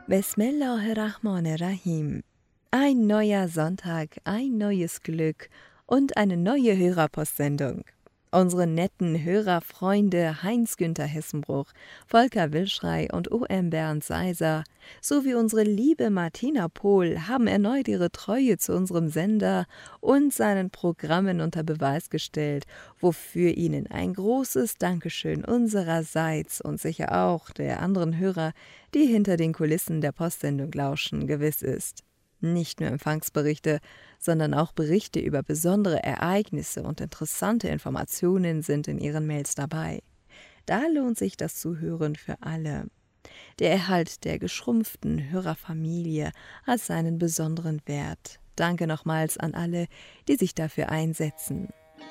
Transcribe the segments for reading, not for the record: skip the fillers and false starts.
Bismillahirrahmanirrahim. Ein neuer Sonntag, ein neues Glück und eine neue Hörerpostsendung. Unsere netten Hörerfreunde Heinz-Günther Hessenbruch, Volker Wilschrei und O.M. Bernd Seiser sowie unsere liebe Martina Pohl haben erneut ihre Treue zu unserem Sender und seinen Programmen unter Beweis gestellt, wofür ihnen ein großes Dankeschön unsererseits und sicher auch der anderen Hörer, die hinter den Kulissen der Postsendung lauschen, gewiss ist. Nicht nur Empfangsberichte, sondern auch Berichte über besondere Ereignisse und interessante Informationen sind in ihren Mails dabei. Da lohnt sich das Zuhören für alle. Der Erhalt der geschrumpften Hörerfamilie hat seinen besonderen Wert. Danke nochmals an alle, die sich dafür einsetzen.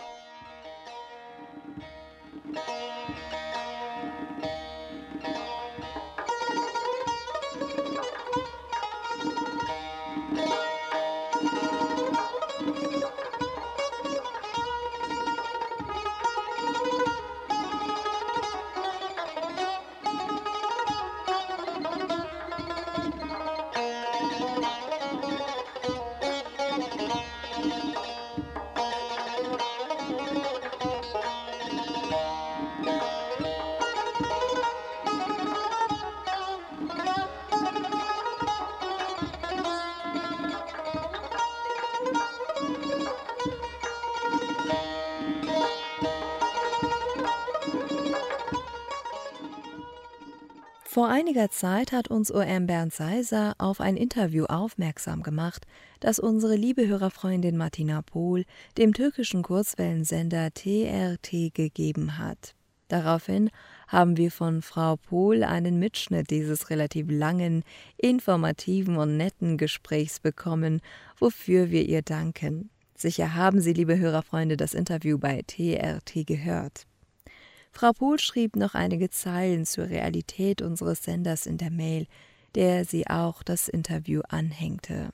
Vor einiger Zeit hat uns O.M. Bernd Seiser auf ein Interview aufmerksam gemacht, das unsere liebe Hörerfreundin Martina Pohl dem türkischen Kurzwellensender TRT gegeben hat. Daraufhin haben wir von Frau Pohl einen Mitschnitt dieses relativ langen, informativen und netten Gesprächs bekommen, wofür wir ihr danken. Sicher haben Sie, liebe Hörerfreunde, das Interview bei TRT gehört. Frau Pohl schrieb noch einige Zeilen zur Realität unseres Senders in der Mail, der sie auch das Interview anhängte.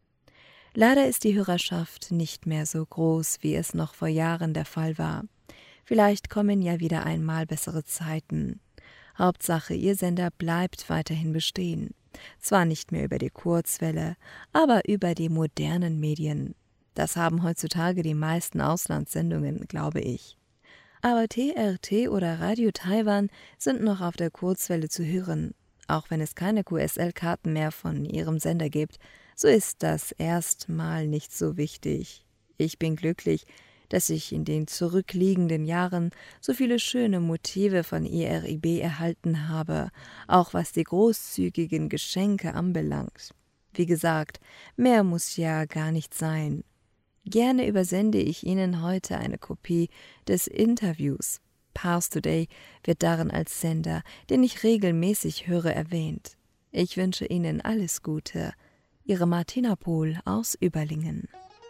Leider ist die Hörerschaft nicht mehr so groß, wie es noch vor Jahren der Fall war. Vielleicht kommen ja wieder einmal bessere Zeiten. Hauptsache, Ihr Sender bleibt weiterhin bestehen. Zwar nicht mehr über die Kurzwelle, aber über die modernen Medien. Das haben heutzutage die meisten Auslandssendungen, glaube ich. Aber TRT oder Radio Taiwan sind noch auf der Kurzwelle zu hören. Auch wenn es keine QSL-Karten mehr von ihrem Sender gibt, so ist das erstmal nicht so wichtig. Ich bin glücklich, dass ich in den zurückliegenden Jahren so viele schöne Motive von IRIB erhalten habe, auch was die großzügigen Geschenke anbelangt. Wie gesagt, mehr muss ja gar nicht sein. Gerne übersende ich Ihnen heute eine Kopie des Interviews. Pars Today wird darin als Sender, den ich regelmäßig höre, erwähnt. Ich wünsche Ihnen alles Gute. Ihre Martina Pohl aus Überlingen.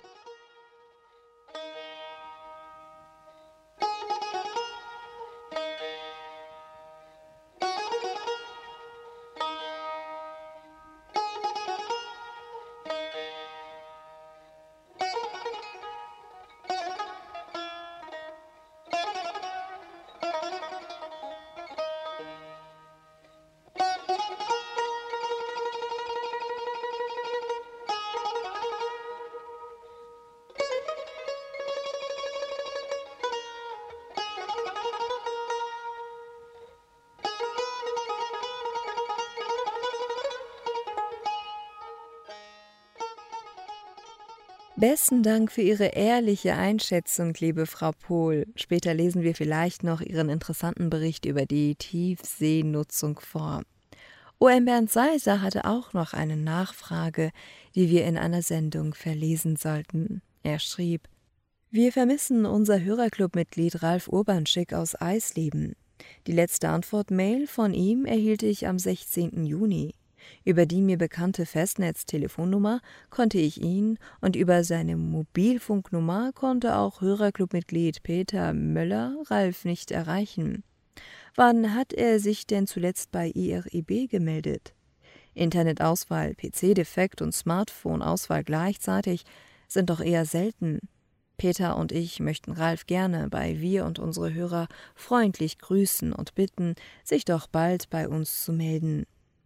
Besten Dank für Ihre ehrliche Einschätzung, liebe Frau Pohl. Später lesen wir vielleicht noch Ihren interessanten Bericht über die Tiefseenutzung vor. O.M. Bernd Seiser hatte auch noch eine Nachfrage, die wir in einer Sendung verlesen sollten. Er schrieb: Wir vermissen unser Hörerclub-Mitglied Ralf Urbanschik aus Eisleben. Die letzte Antwort-Mail von ihm erhielt ich am 16. Juni. Über die mir bekannte Festnetztelefonnummer konnte ich ihn und über seine Mobilfunknummer konnte auch Hörerclubmitglied Peter Möller Ralf nicht erreichen. Wann hat er sich denn zuletzt bei IRIB gemeldet? Internetauswahl, PC-Defekt und Smartphone-Auswahl gleichzeitig sind doch eher selten. Peter und ich möchten Ralf gerne bei Wir und unsere Hörer freundlich grüßen und bitten, sich doch bald bei uns zu melden.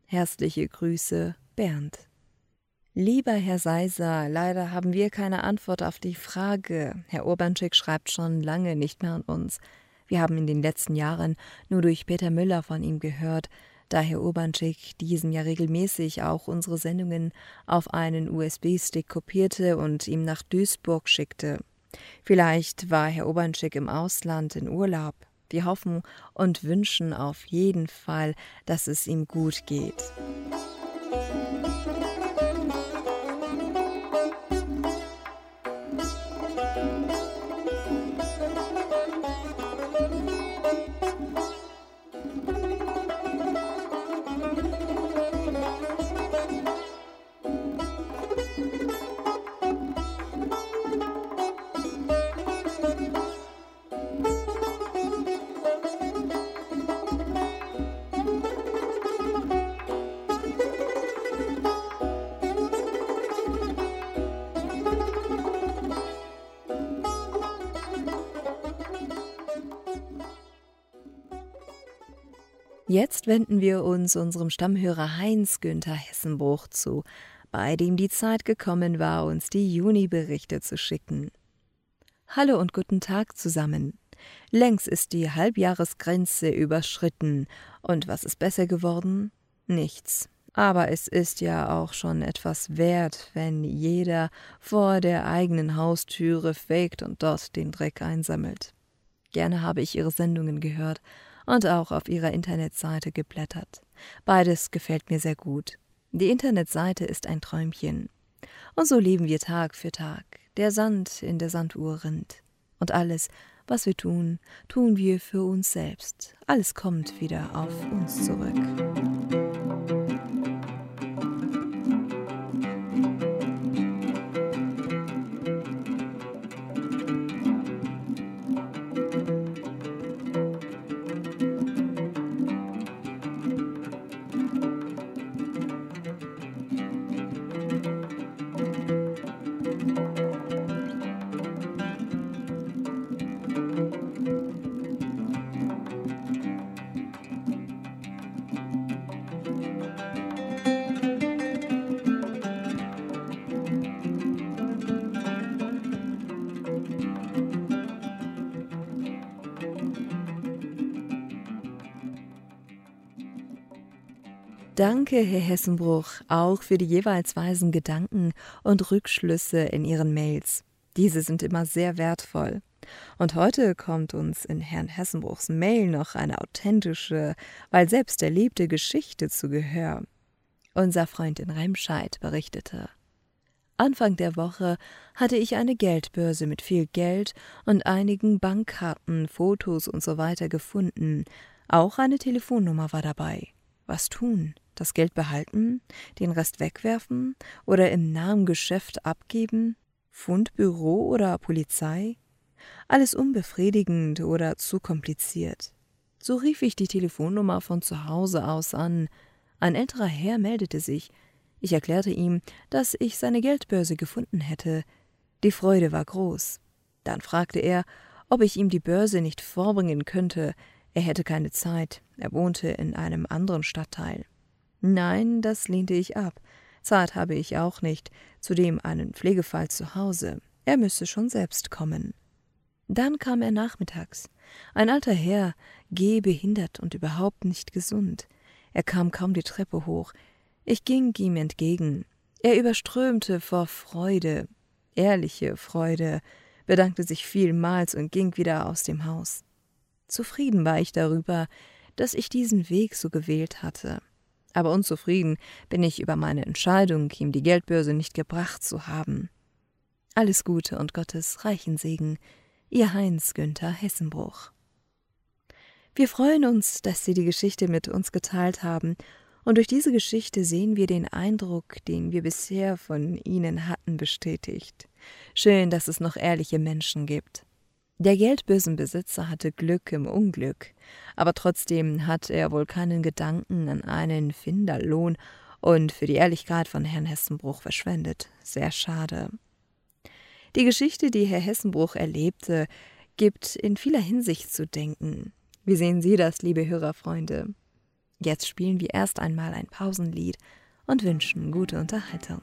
Herzliche Grüße, Bernd. Lieber Herr Seiser, leider haben wir keine Antwort auf die Frage. Herr Urbanschek schreibt schon lange nicht mehr an uns. Wir haben in den letzten Jahren nur durch Peter Müller von ihm gehört, da Herr Urbanschek diesen ja regelmäßig auch unsere Sendungen auf einen USB-Stick kopierte und ihm nach Duisburg schickte. Vielleicht war Herr Urbanschek im Ausland in Urlaub. Wir hoffen und wünschen auf jeden Fall, dass es ihm gut geht. Jetzt wenden wir uns unserem Stammhörer Heinz-Günther Hessenbruch zu, bei dem die Zeit gekommen war, uns die Juni-Berichte zu schicken. Hallo und guten Tag zusammen. Längst ist die Halbjahresgrenze überschritten. Und was ist besser geworden? Nichts. Aber es ist ja auch schon etwas wert, wenn jeder vor der eigenen Haustüre fegt und dort den Dreck einsammelt. Gerne habe ich Ihre Sendungen gehört und auch auf Ihrer Internetseite geblättert. Beides gefällt mir sehr gut. Die Internetseite ist ein Träumchen. Und so leben wir Tag für Tag. Der Sand in der Sanduhr rinnt. Und alles, was wir tun, tun wir für uns selbst. Alles kommt wieder auf uns zurück. Danke, Herr Hessenbruch, auch für die jeweils weisen Gedanken und Rückschlüsse in Ihren Mails. Diese sind immer sehr wertvoll. Und heute kommt uns in Herrn Hessenbruchs Mail noch eine authentische, weil selbst erlebte Geschichte zu Gehör. Unser Freund in Remscheid berichtete: Anfang der Woche hatte ich eine Geldbörse mit viel Geld und einigen Bankkarten, Fotos und so weiter gefunden. Auch eine Telefonnummer war dabei. Was tun? Das Geld behalten? Den Rest wegwerfen? Oder im nahen Geschäft abgeben? Fundbüro oder Polizei? Alles unbefriedigend oder zu kompliziert. So rief ich die Telefonnummer von zu Hause aus an. Ein älterer Herr meldete sich. Ich erklärte ihm, dass ich seine Geldbörse gefunden hätte. Die Freude war groß. Dann fragte er, ob ich ihm die Börse nicht vorbringen könnte. Er hätte keine Zeit. Er wohnte in einem anderen Stadtteil. Nein, das lehnte ich ab. Zeit habe ich auch nicht, zudem einen Pflegefall zu Hause. Er müsse schon selbst kommen. Dann kam er nachmittags. Ein alter Herr, gehbehindert und überhaupt nicht gesund. Er kam kaum die Treppe hoch. Ich ging ihm entgegen. Er überströmte vor Freude, ehrliche Freude, bedankte sich vielmals und ging wieder aus dem Haus. Zufrieden war ich darüber, dass ich diesen Weg so gewählt hatte. Aber unzufrieden bin ich über meine Entscheidung, ihm die Geldbörse nicht gebracht zu haben. Alles Gute und Gottes reichen Segen, Ihr Heinz-Günther Hessenbruch. Wir freuen uns, dass Sie die Geschichte mit uns geteilt haben, und durch diese Geschichte sehen wir den Eindruck, den wir bisher von Ihnen hatten, bestätigt. Schön, dass es noch ehrliche Menschen gibt. Der Geldbörsenbesitzer hatte Glück im Unglück, aber trotzdem hat er wohl keinen Gedanken an einen Finderlohn und für die Ehrlichkeit von Herrn Hessenbruch verschwendet. Sehr schade. Die Geschichte, die Herr Hessenbruch erlebte, gibt in vieler Hinsicht zu denken. Wie sehen Sie das, liebe Hörerfreunde? Jetzt spielen wir erst einmal ein Pausenlied und wünschen gute Unterhaltung.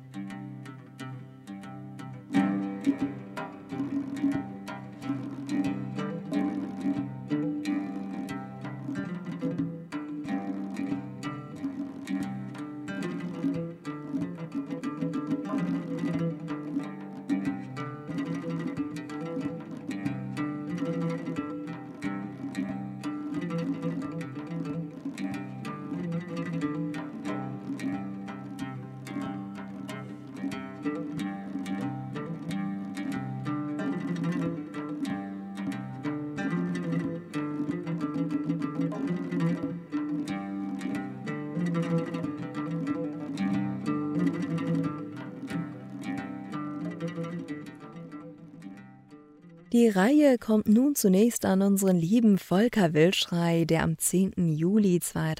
Die Reihe kommt nun zunächst an unseren lieben Volker Wildschrei, der am 10. Juli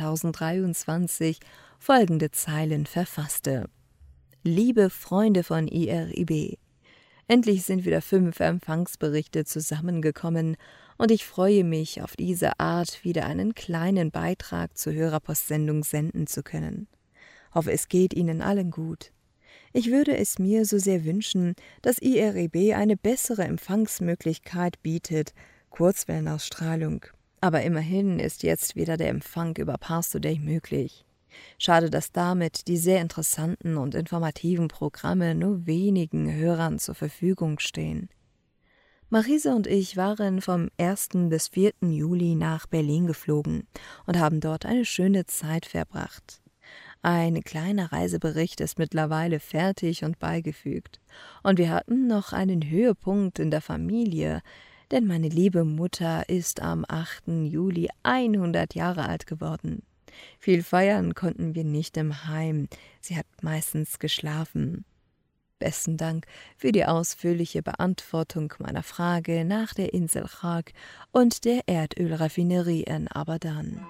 2023 folgende Zeilen verfasste. Liebe Freunde von IRIB, endlich sind wieder 5 Empfangsberichte zusammengekommen und ich freue mich, auf diese Art wieder einen kleinen Beitrag zur Hörerpostsendung senden zu können. Hoffe, es geht Ihnen allen gut. Ich würde es mir so sehr wünschen, dass IRIB eine bessere Empfangsmöglichkeit bietet, Kurzwellenausstrahlung. Aber immerhin ist jetzt wieder der Empfang über Pars Today möglich. Schade, dass damit die sehr interessanten und informativen Programme nur wenigen Hörern zur Verfügung stehen. Marise und ich waren vom 1. bis 4. Juli nach Berlin geflogen und haben dort eine schöne Zeit verbracht. Ein kleiner Reisebericht ist mittlerweile fertig und beigefügt. Und wir hatten noch einen Höhepunkt in der Familie, denn meine liebe Mutter ist am 8. Juli 100 Jahre alt geworden. Viel feiern konnten wir nicht im Heim, sie hat meistens geschlafen. Besten Dank für die ausführliche Beantwortung meiner Frage nach der Insel Chag und der Erdölraffinerie in Abadan.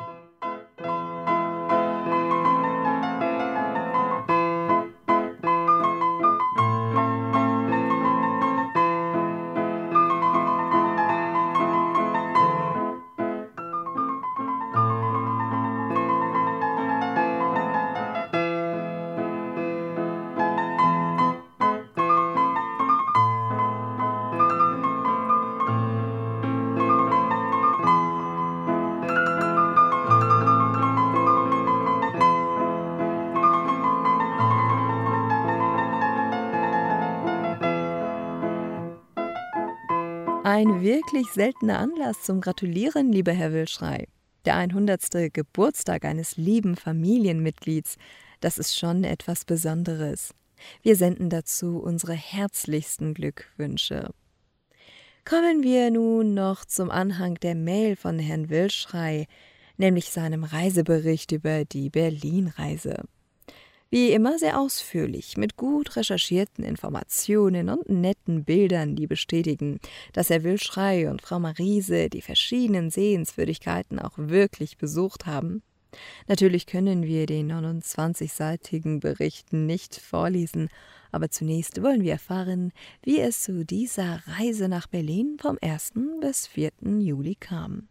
Ein wirklich seltener Anlass zum Gratulieren, lieber Herr Wildschrei. Der 100. Geburtstag eines lieben Familienmitglieds, das ist schon etwas Besonderes. Wir senden dazu unsere herzlichsten Glückwünsche. Kommen wir nun noch zum Anhang der Mail von Herrn Wildschrei, nämlich seinem Reisebericht über die Berlin-Reise. Wie immer sehr ausführlich, mit gut recherchierten Informationen und netten Bildern, die bestätigen, dass Herr Wildschrei und Frau Marise die verschiedenen Sehenswürdigkeiten auch wirklich besucht haben. Natürlich können wir den 29-seitigen Bericht nicht vorlesen, aber zunächst wollen wir erfahren, wie es zu dieser Reise nach Berlin vom 1. bis 4. Juli kam.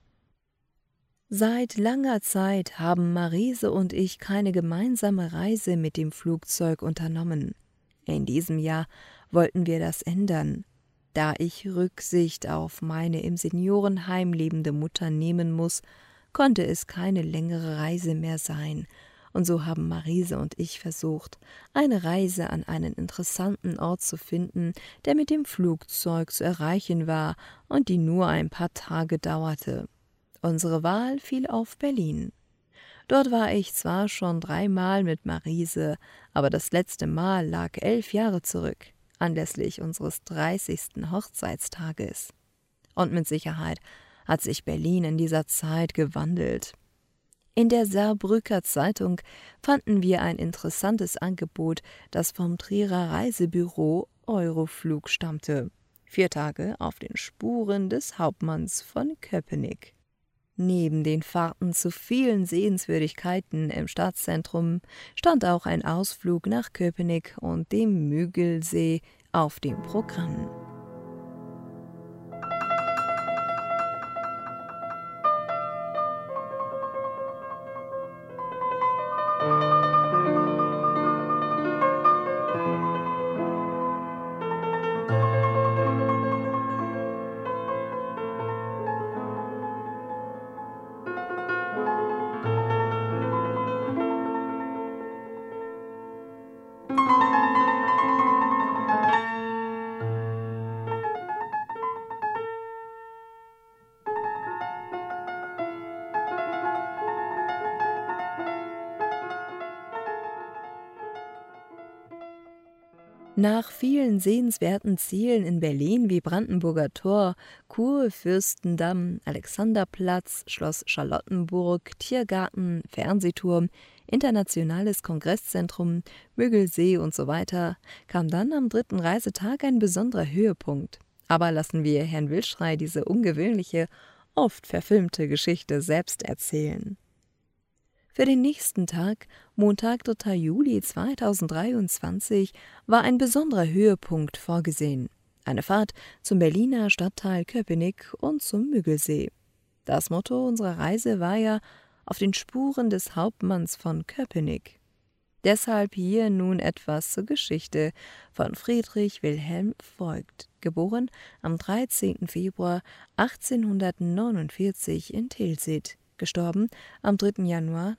Seit langer Zeit haben Marise und ich keine gemeinsame Reise mit dem Flugzeug unternommen. In diesem Jahr wollten wir das ändern. Da ich Rücksicht auf meine im Seniorenheim lebende Mutter nehmen muss, konnte es keine längere Reise mehr sein, und so haben Marise und ich versucht, eine Reise an einen interessanten Ort zu finden, der mit dem Flugzeug zu erreichen war und die nur ein paar Tage dauerte. Unsere Wahl fiel auf Berlin. Dort war ich zwar schon 3-mal mit Marise, aber das letzte Mal lag 11 Jahre zurück, anlässlich unseres 30. Hochzeitstages. Und mit Sicherheit hat sich Berlin in dieser Zeit gewandelt. In der Saarbrücker Zeitung fanden wir ein interessantes Angebot, das vom Trierer Reisebüro Euroflug stammte. 4 Tage auf den Spuren des Hauptmanns von Köpenick. Neben den Fahrten zu vielen Sehenswürdigkeiten im Stadtzentrum stand auch ein Ausflug nach Köpenick und dem Müggelsee auf dem Programm. Nach vielen sehenswerten Zielen in Berlin wie Brandenburger Tor, Kurfürstendamm, Alexanderplatz, Schloss Charlottenburg, Tiergarten, Fernsehturm, Internationales Kongresszentrum, Müggelsee und so weiter, kam dann am 3. Reisetag ein besonderer Höhepunkt. Aber lassen wir Herrn Wildschrey diese ungewöhnliche, oft verfilmte Geschichte selbst erzählen. Für den nächsten Tag, Montag, 3. Juli 2023, war ein besonderer Höhepunkt vorgesehen. Eine Fahrt zum Berliner Stadtteil Köpenick und zum Müggelsee. Das Motto unserer Reise war ja »Auf den Spuren des Hauptmanns von Köpenick«. Deshalb hier nun etwas zur Geschichte von Friedrich Wilhelm Voigt, geboren am 13. Februar 1849 in Tilsit. Gestorben am 3. Januar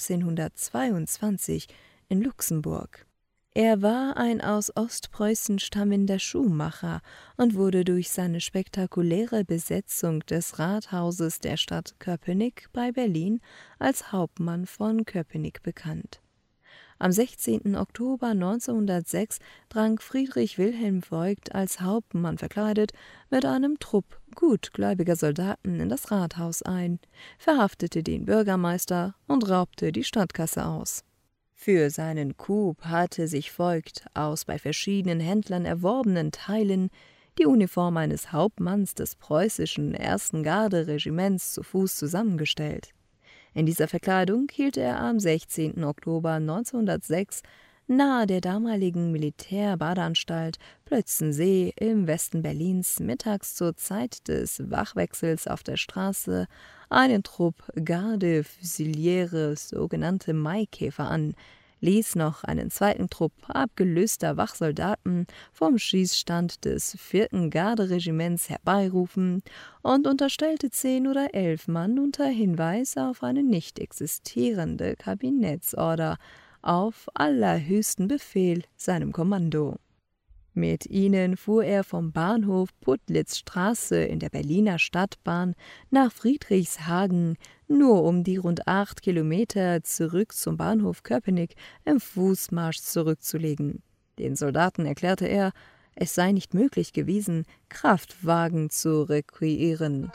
1922 in Luxemburg. Er war ein aus Ostpreußen stammender Schuhmacher und wurde durch seine spektakuläre Besetzung des Rathauses der Stadt Köpenick bei Berlin als Hauptmann von Köpenick bekannt. Am 16. Oktober 1906 drang Friedrich Wilhelm Voigt als Hauptmann verkleidet mit einem Trupp gutgläubiger Soldaten in das Rathaus ein, verhaftete den Bürgermeister und raubte die Stadtkasse aus. Für seinen Coup hatte sich Voigt aus bei verschiedenen Händlern erworbenen Teilen die Uniform eines Hauptmanns des preußischen 1. Garderegiments zu Fuß zusammengestellt. In dieser Verkleidung hielt er am 16. Oktober 1906 nahe der damaligen Militärbadeanstalt Plötzensee im Westen Berlins mittags zur Zeit des Wachwechsels auf der Straße einen Trupp Garde-Fusiliere, sogenannte Maikäfer, an, ließ noch einen zweiten Trupp abgelöster Wachsoldaten vom Schießstand des 4. Garderegiments herbeirufen und unterstellte 10 oder 11 Mann unter Hinweis auf eine nicht existierende Kabinettsorder auf allerhöchsten Befehl seinem Kommando. Mit ihnen fuhr er vom Bahnhof Puttlitzstraße in der Berliner Stadtbahn nach Friedrichshagen, nur um die rund 8 Kilometer zurück zum Bahnhof Köpenick im Fußmarsch zurückzulegen. Den Soldaten erklärte er, es sei nicht möglich gewesen, Kraftwagen zu requirieren.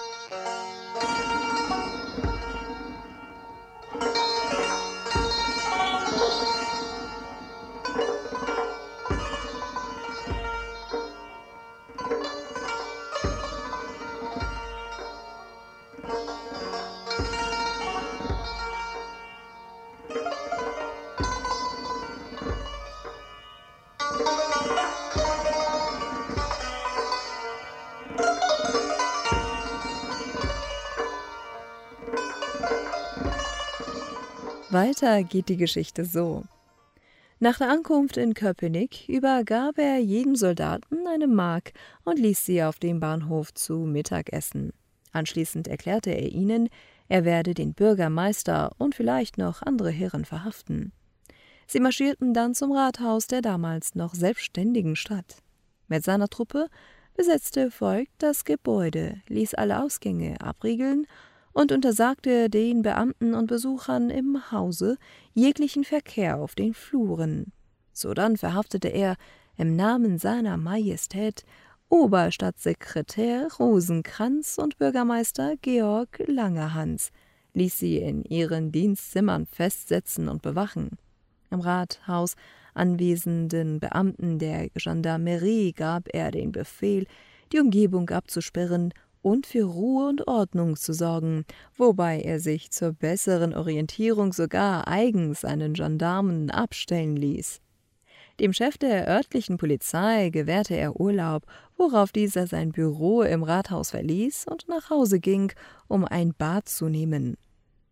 Weiter geht die Geschichte so. Nach der Ankunft in Köpenick übergab er jedem Soldaten eine Mark und ließ sie auf dem Bahnhof zu Mittag essen. Anschließend erklärte er ihnen, er werde den Bürgermeister und vielleicht noch andere Herren verhaften. Sie marschierten dann zum Rathaus der damals noch selbstständigen Stadt. Mit seiner Truppe besetzte Voigt das Gebäude, ließ alle Ausgänge abriegeln und untersagte den Beamten und Besuchern im Hause jeglichen Verkehr auf den Fluren. Sodann verhaftete er im Namen seiner Majestät Oberstadtsekretär Rosenkranz und Bürgermeister Georg Langerhans, ließ sie in ihren Dienstzimmern festsetzen und bewachen. Im Rathaus anwesenden Beamten der Gendarmerie gab er den Befehl, die Umgebung abzusperren und für Ruhe und Ordnung zu sorgen, wobei er sich zur besseren Orientierung sogar eigens einen Gendarmen abstellen ließ. Dem Chef der örtlichen Polizei gewährte er Urlaub, worauf dieser sein Büro im Rathaus verließ und nach Hause ging, um ein Bad zu nehmen.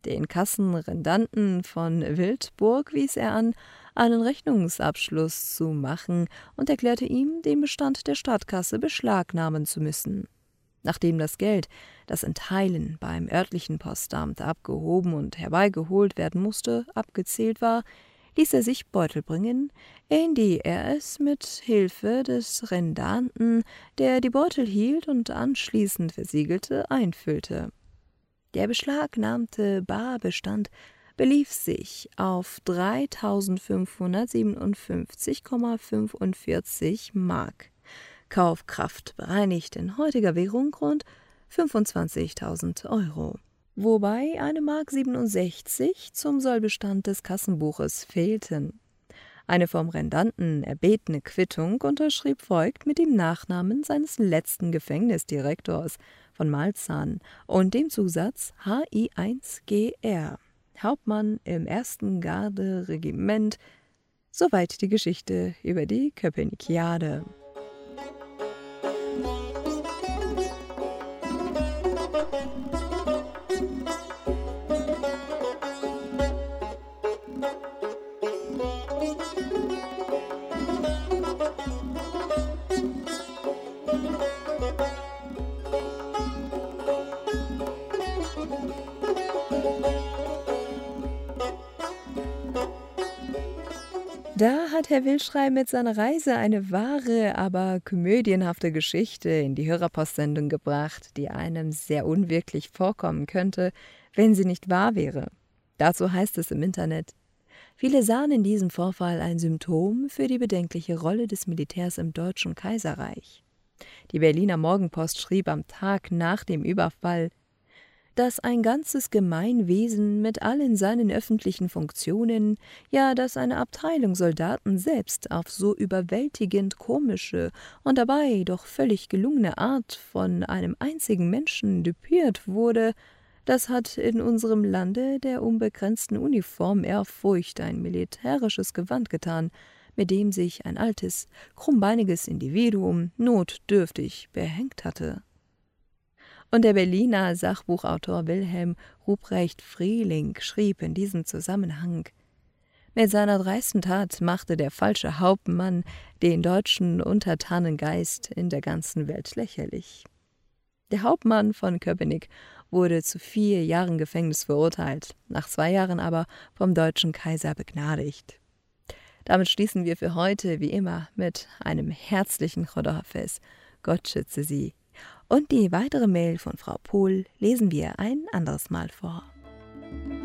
Den Kassenrendanten von Wildburg wies er an, einen Rechnungsabschluss zu machen und erklärte ihm, den Bestand der Stadtkasse beschlagnahmen zu müssen. Nachdem das Geld, das in Teilen beim örtlichen Postamt abgehoben und herbeigeholt werden musste, abgezählt war, ließ er sich Beutel bringen, in die er es mit Hilfe des Rendanten, der die Beutel hielt und anschließend versiegelte, einfüllte. Der beschlagnahmte Barbestand belief sich auf 3.557,45 Mark. Kaufkraft bereinigt in heutiger Währung rund 25.000 Euro. Wobei eine Mark 67 zum Sollbestand des Kassenbuches fehlten. Eine vom Rendanten erbetene Quittung unterschrieb Voigt mit dem Nachnamen seines letzten Gefängnisdirektors von Malzahn und dem Zusatz HI1GR, Hauptmann im 1. Garde-Regiment. Soweit die Geschichte über die Köpenikiade. Da hat Herr Wildschrei mit seiner Reise eine wahre, aber komödienhafte Geschichte in die Hörerpostsendung gebracht, die einem sehr unwirklich vorkommen könnte, wenn sie nicht wahr wäre. Dazu heißt es im Internet: Viele sahen in diesem Vorfall ein Symptom für die bedenkliche Rolle des Militärs im Deutschen Kaiserreich. Die Berliner Morgenpost schrieb am Tag nach dem Überfall, dass ein ganzes Gemeinwesen mit allen seinen öffentlichen Funktionen, ja, dass eine Abteilung Soldaten selbst auf so überwältigend komische und dabei doch völlig gelungene Art von einem einzigen Menschen düpiert wurde, das hat in unserem Lande der unbegrenzten Uniform Ehrfurcht ein militärisches Gewand getan, mit dem sich ein altes, krummbeiniges Individuum notdürftig behängt hatte. Und der Berliner Sachbuchautor Wilhelm Ruprecht Frieling schrieb in diesem Zusammenhang: Mit seiner dreisten Tat machte der falsche Hauptmann den deutschen Untertanengeist in der ganzen Welt lächerlich. Der Hauptmann von Köpenick wurde zu 4 Jahren Gefängnis verurteilt, nach 2 Jahren aber vom deutschen Kaiser begnadigt. Damit schließen wir für heute wie immer mit einem herzlichen Chodorfest. Gott schütze Sie. Und die weitere Mail von Frau Pohl lesen wir ein anderes Mal vor.